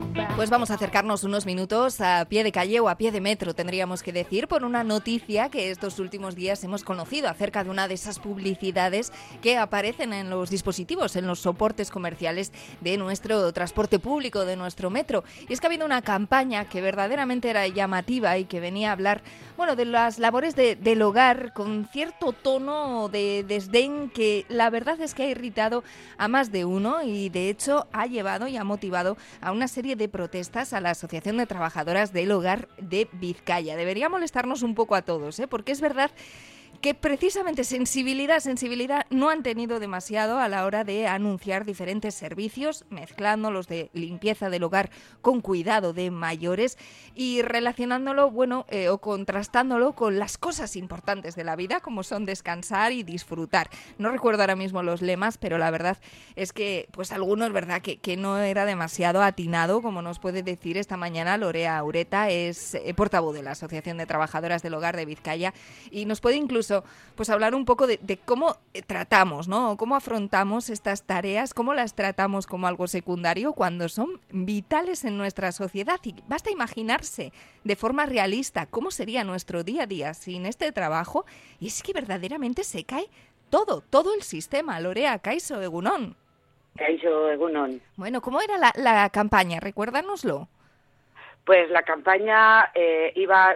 Pues vamos a acercarnos unos minutos a pie de calle o a pie de metro, tendríamos que decir, por una noticia que estos últimos días hemos conocido acerca de una de esas publicidades que aparecen en los dispositivos, en los soportes comerciales de nuestro transporte público, de nuestro metro. Y es que ha habido una campaña que verdaderamente era llamativa y que venía a hablar, bueno, de las labores del hogar con cierto tono de desdén que la verdad es que ha irritado a más de uno y de hecho ha llevado y ha motivado a una serie de protestas a la Asociación de Trabajadoras del Hogar de Vizcaya. Debería molestarnos un poco a todos, porque es verdad que precisamente sensibilidad no han tenido demasiado a la hora de anunciar diferentes servicios, mezclando los de limpieza del hogar con cuidado de mayores y relacionándolo, o contrastándolo con las cosas importantes de la vida, como son descansar y disfrutar. No recuerdo ahora mismo los lemas, pero la verdad es que, pues algunos, ¿verdad?, que no era demasiado atinado, como nos puede decir esta mañana Lorea Ureta, es portavoz de la Asociación de Trabajadoras del Hogar de Vizcaya, y nos puede incluso pues hablar un poco de cómo tratamos, ¿no? Cómo afrontamos estas tareas, cómo las tratamos como algo secundario cuando son vitales en nuestra sociedad. Y basta imaginarse de forma realista cómo sería nuestro día a día sin este trabajo. Y es que verdaderamente se cae todo el sistema. Lorea, Kaixo Egunon. Kaixo Egunon. Bueno, ¿cómo era la campaña? Recuérdanoslo. Pues la campaña iba,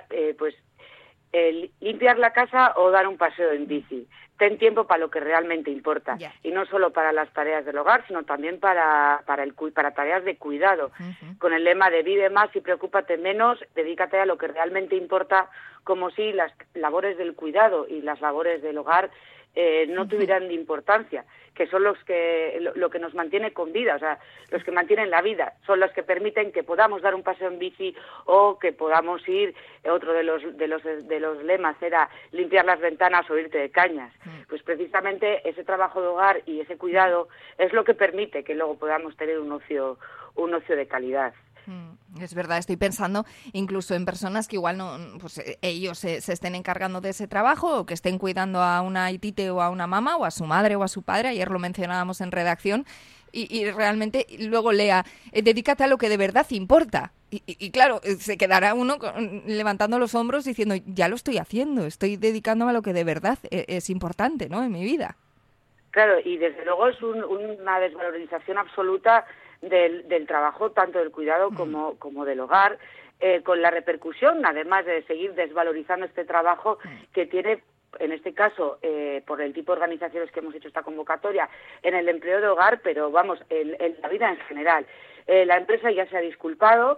limpiar la casa o dar un paseo en bici. Ten tiempo para lo que realmente importa. Yeah. Y no solo para las tareas del hogar, sino también para tareas de cuidado. Uh-huh. Con el lema de vive más y preocúpate menos, dedícate a lo que realmente importa, como si las labores del cuidado y las labores del hogar no tuvieran importancia, que son lo que nos mantiene con vida, o sea, los que mantienen la vida, son los que permiten que podamos dar un paseo en bici o que podamos ir. Otro de los lemas era limpiar las ventanas o irte de cañas. Pues precisamente ese trabajo de hogar y ese cuidado es lo que permite que luego podamos tener un ocio de calidad. Es verdad, estoy pensando incluso en personas que igual no, pues ellos se estén encargando de ese trabajo o que estén cuidando a una aitite o a una mamá o a su madre o a su padre. Ayer lo mencionábamos en redacción y realmente luego lea, dedícate a lo que de verdad importa. Y claro, se quedará uno levantando los hombros diciendo, ya lo estoy haciendo, estoy dedicándome a lo que de verdad es importante, ¿no?, en mi vida. Claro, y desde luego es una desvalorización absoluta del trabajo, tanto del cuidado como del hogar, con la repercusión, además de seguir desvalorizando este trabajo que tiene, en este caso, por el tipo de organizaciones que hemos hecho esta convocatoria, en el empleo de hogar, pero vamos, en la vida en general. La empresa ya se ha disculpado,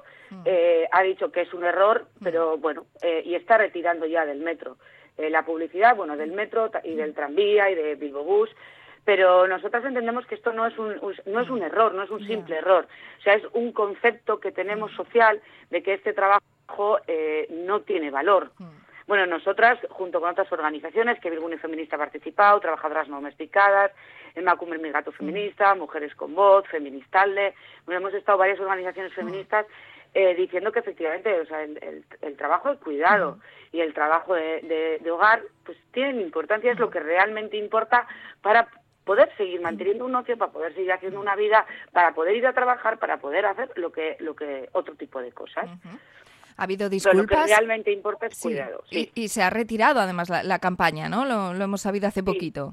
ha dicho que es un error, pero bueno, y está retirando ya del metro la publicidad, del metro y del tranvía y de Bilbobús. Pero nosotras entendemos que esto no es un error, no es un simple error. O sea, es un concepto que tenemos social de que este trabajo no tiene valor. Bueno, nosotras, junto con otras organizaciones, que Bilgune Feminista ha participado, Trabajadoras No Domesticadas, el Emakume Migratu Feminista, Mujeres con Voz, Feministalde, hemos estado varias organizaciones feministas diciendo que efectivamente, o sea, el trabajo de cuidado y el trabajo de hogar pues tienen importancia, es lo que realmente importa para poder seguir manteniendo un ocio, para poder seguir haciendo una vida, para poder ir a trabajar, para poder hacer lo que otro tipo de cosas. Ha habido disculpas. Pero lo que realmente importa es cuidado. Sí. Y se ha retirado además la campaña, ¿no? Lo hemos sabido hace poquito.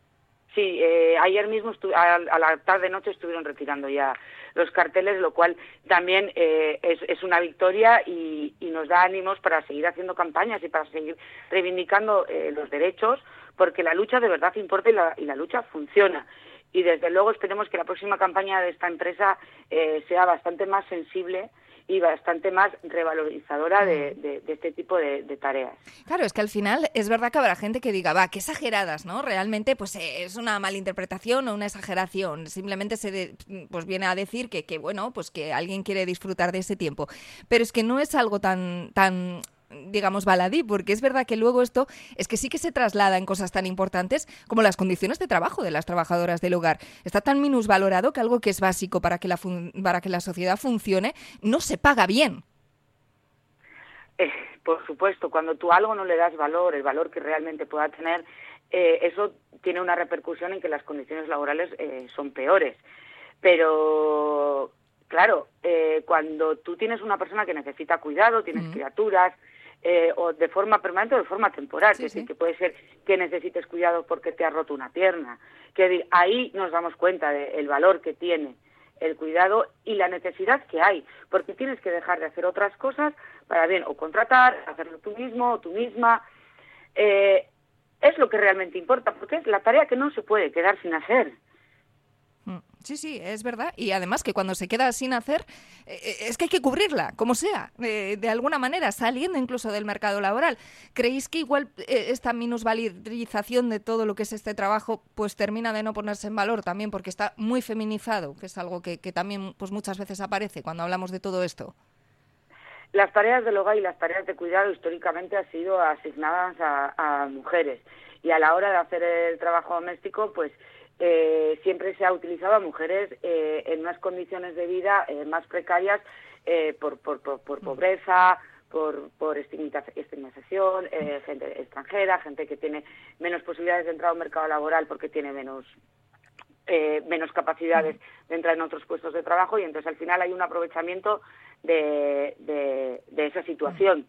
Sí, ayer mismo a la tarde-noche estuvieron retirando ya los carteles, lo cual también es una victoria y nos da ánimos para seguir haciendo campañas y para seguir reivindicando los derechos, porque la lucha de verdad importa y la lucha funciona. Y desde luego esperemos que la próxima campaña de esta empresa sea bastante más sensible y bastante más revalorizadora de este tipo de tareas. Claro, es que al final es verdad que habrá gente que diga, qué exageradas, ¿no? Realmente pues es una malinterpretación o una exageración. Simplemente pues viene a decir que bueno, pues que alguien quiere disfrutar de ese tiempo. Pero es que no es algo tan digamos, baladí, porque es verdad que luego esto es que sí que se traslada en cosas tan importantes como las condiciones de trabajo de las trabajadoras del hogar. Está tan minusvalorado que algo que es básico para que la sociedad funcione no se paga bien. Por supuesto, cuando tú a algo no le das valor, el valor que realmente pueda tener, eso tiene una repercusión en que las condiciones laborales son peores. Pero claro, cuando tú tienes una persona que necesita cuidado, tienes criaturas, o de forma permanente o de forma temporal, Sí, es sí. decir, que puede ser que necesites cuidado porque te has roto una pierna. Que ahí nos damos cuenta del valor que tiene el cuidado y la necesidad que hay, porque tienes que dejar de hacer otras cosas para bien o contratar, hacerlo tú mismo o tú misma. Es lo que realmente importa, porque es la tarea que no se puede quedar sin hacer. Sí, sí, es verdad. Y además que cuando se queda sin hacer, es que hay que cubrirla, como sea, de alguna manera, saliendo incluso del mercado laboral. ¿Creéis que igual esta minusvalorización de todo lo que es este trabajo pues termina de no ponerse en valor también porque está muy feminizado, que es algo que también pues muchas veces aparece cuando hablamos de todo esto? Las tareas del hogar y las tareas de cuidado históricamente han sido asignadas a mujeres, y a la hora de hacer el trabajo doméstico, pues siempre se ha utilizado a mujeres en unas condiciones de vida más precarias por pobreza, por estigmatización, gente extranjera, gente que tiene menos posibilidades de entrar a un mercado laboral porque tiene menos capacidades de entrar en otros puestos de trabajo, y entonces al final hay un aprovechamiento de esa situación.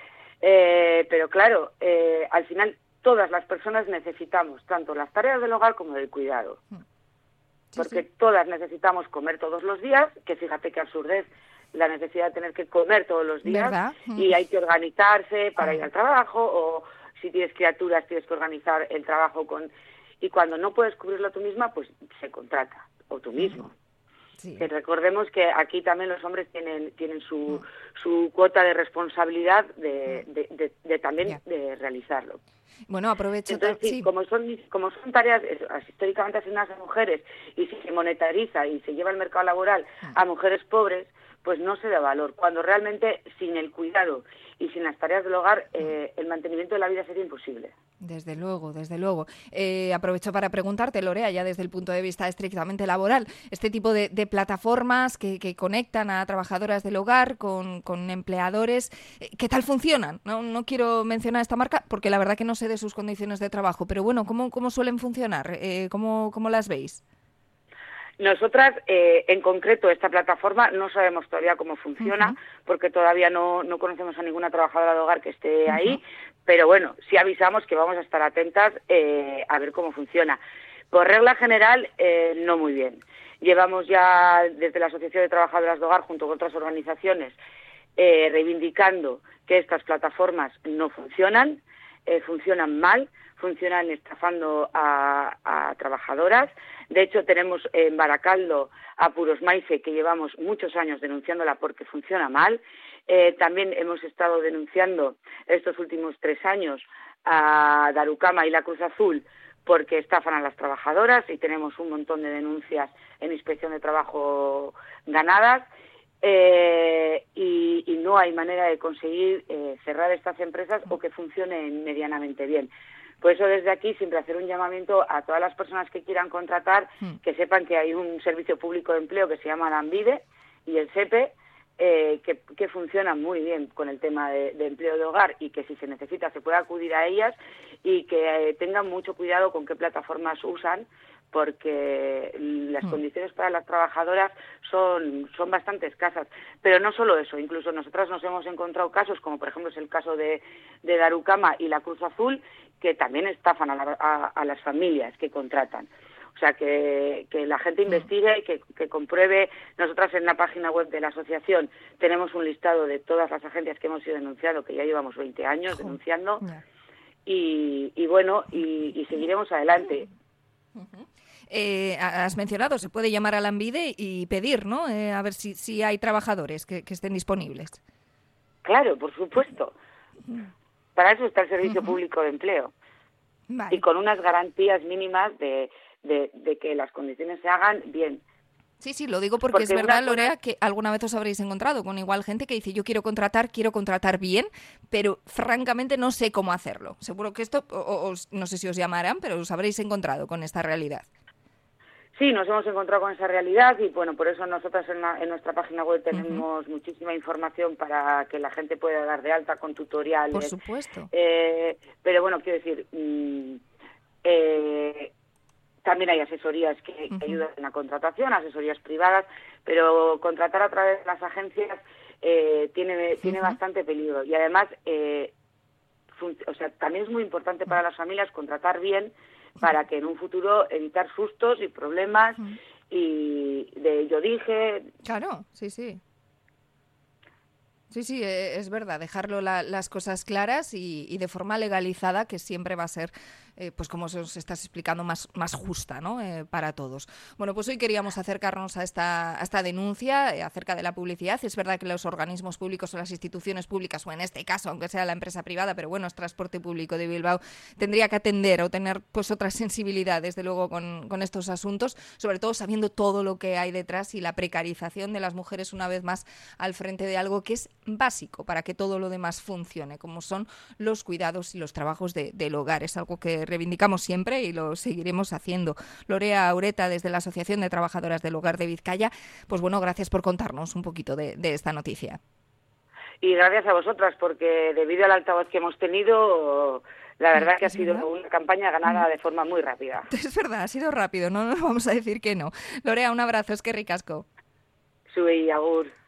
Pero claro, al final todas las personas necesitamos tanto las tareas del hogar como del cuidado, porque todas necesitamos comer todos los días, que fíjate qué absurdez la necesidad de tener que comer todos los días, ¿verdad? Y hay que organizarse para ir al trabajo, o si tienes criaturas tienes que organizar el trabajo y cuando no puedes cubrirlo tú misma, pues se contrata, o tú mismo. Sí. Que recordemos que aquí también los hombres tienen su cuota de responsabilidad de también de realizarlo. Bueno, aprovecho. Entonces, como son tareas históricamente asignadas a mujeres, y si se monetariza y se lleva al mercado laboral a mujeres pobres, pues no se da valor, cuando realmente sin el cuidado y sin las tareas del hogar el mantenimiento de la vida sería imposible. Desde luego, desde luego. Aprovecho para preguntarte, Lorea, ya desde el punto de vista estrictamente laboral, este tipo de plataformas que conectan a trabajadoras del hogar con empleadores, ¿qué tal funcionan? No quiero mencionar esta marca porque la verdad que no sé de sus condiciones de trabajo, pero bueno, ¿cómo suelen funcionar? ¿Cómo las veis? Nosotras, en concreto, esta plataforma no sabemos todavía cómo funciona, porque todavía no conocemos a ninguna trabajadora de hogar que esté ahí, pero bueno, sí avisamos que vamos a estar atentas a ver cómo funciona. Por regla general, no muy bien. Llevamos ya desde la Asociación de Trabajadoras de Hogar, junto con otras organizaciones, reivindicando que estas plataformas no funcionan, funcionan mal, funcionan estafando a trabajadoras. De hecho, tenemos en Baracaldo a Puros Maife, que llevamos muchos años denunciándola porque funciona mal. También hemos estado denunciando estos últimos 3 años a Darucama y la Cruz Azul porque estafan a las trabajadoras, y tenemos un montón de denuncias en Inspección de Trabajo ganadas. Y no hay manera de conseguir cerrar estas empresas o que funcionen medianamente bien. Por eso desde aquí siempre hacer un llamamiento a todas las personas que quieran contratar, que sepan que hay un servicio público de empleo que se llama Lanbide y el SEPE, que funcionan muy bien con el tema de empleo de hogar, y que si se necesita se puede acudir a ellas, y que tengan mucho cuidado con qué plataformas usan, porque las condiciones para las trabajadoras son bastante escasas. Pero no solo eso, incluso nosotras nos hemos encontrado casos, como por ejemplo es el caso de Darucama y la Cruz Azul, que también estafan a las familias que contratan. O sea, que la gente investigue y que compruebe. Nosotras en la página web de la asociación tenemos un listado de todas las agencias que hemos ido denunciando, que ya llevamos 20 años denunciando, y bueno, y seguiremos adelante. Has mencionado, se puede llamar a Lanbide y pedir, ¿no? A ver si hay trabajadores que estén disponibles. Claro, por supuesto. Para eso está el Servicio Público de Empleo. Vale. Y con unas garantías mínimas de que las condiciones se hagan bien. Sí, lo digo porque es verdad, Lorea, que alguna vez os habréis encontrado con igual gente que dice yo quiero contratar bien, pero francamente no sé cómo hacerlo. Seguro que esto, no sé si os llamarán, pero os habréis encontrado con esta realidad. Sí, nos hemos encontrado con esa realidad, y bueno, por eso nosotras en nuestra página web tenemos muchísima información para que la gente pueda dar de alta con tutoriales. Por supuesto. Pero bueno, quiero decir, También hay asesorías que ayudan en la contratación, asesorías privadas, pero contratar a través de las agencias tiene bastante peligro. Y además, también es muy importante para las familias contratar bien para que en un futuro evitar sustos y problemas y de yo dije... Claro, sí. Sí, es verdad, dejarlo las cosas claras y de forma legalizada, que siempre va a ser, pues como os estás explicando, más justa, ¿no? Para todos. Bueno, pues hoy queríamos acercarnos a esta denuncia acerca de la publicidad. Es verdad que los organismos públicos o las instituciones públicas, o en este caso, aunque sea la empresa privada, pero bueno, es Transporte Público de Bilbao, tendría que atender o tener pues otra sensibilidad, desde luego, con estos asuntos, sobre todo sabiendo todo lo que hay detrás y la precarización de las mujeres una vez más al frente de algo que es básico para que todo lo demás funcione, como son los cuidados y los trabajos del hogar. Es algo que reivindicamos siempre y lo seguiremos haciendo. Lorea Ureta, desde la Asociación de Trabajadoras del Hogar de Vizcaya, pues bueno, gracias por contarnos un poquito de esta noticia. Y gracias a vosotras, porque debido al altavoz que hemos tenido, la verdad que ha sido una campaña ganada de forma muy rápida. Es verdad, ha sido rápido, no nos vamos a decir que no. Lorea, un abrazo, es que ricasco. Sui, agur.